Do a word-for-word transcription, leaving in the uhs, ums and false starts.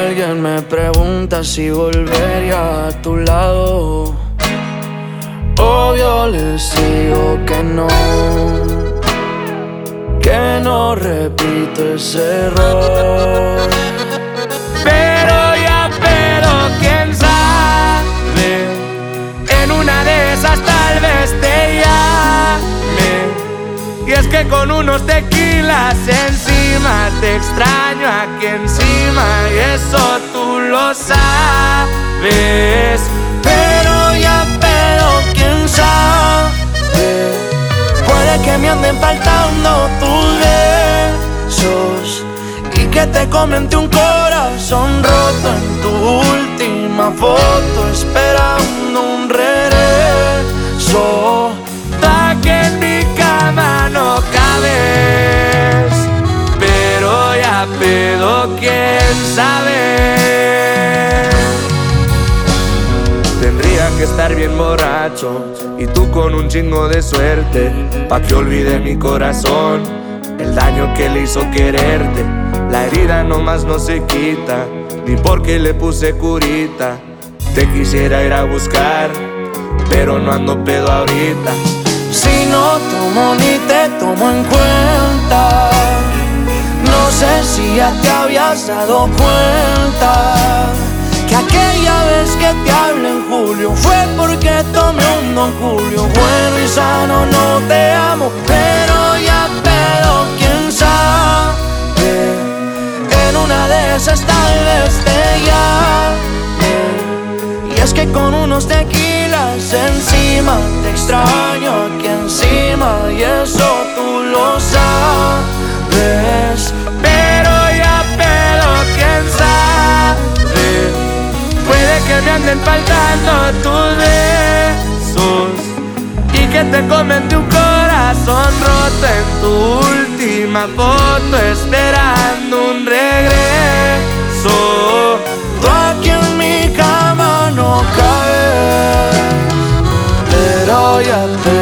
alguien me pregunta si volvería a tu lado, obvio les digo que no, que no repito ese error. Pero ya, pero quién sabe, en una de esas tal vez te llame. Y es que con unos tequilas encima te extraño aquí encima, y eso tú lo sabes. Pero ya, pero quién sabe, puede que me anden faltando tus besos y que te comenté un corazón roto en tu última foto, esperando un regreso. Pa' que en mi cama no cabes, pero ya pedo, quién sabe. Tendría que estar bien borracho y tú con un chingo de suerte, pa' que olvide mi corazón el daño que le hizo quererte. La herida nomás no se quita, ni porque le puse curita. Te quisiera ir a buscar, pero no ando pedo ahorita. Si no tomo ni te tomo en cuenta, no sé si ya te habías dado cuenta que aquella vez que te hablé en julio fue porque tomé un Don Julio. Bueno y sano, no te amo, pero ya pero quién sabe, en una de esas tal vez te llame. Y es que con unos tequilas encima te extraño aquí encima, y eso tú lo sabes. Pero ya pedo, quién sabe, puede que me anden faltando tus besos y que te comenté un corazón roto en tu última foto, esperando un regreso. Tú aquí en mi cama no cabes, pero ya te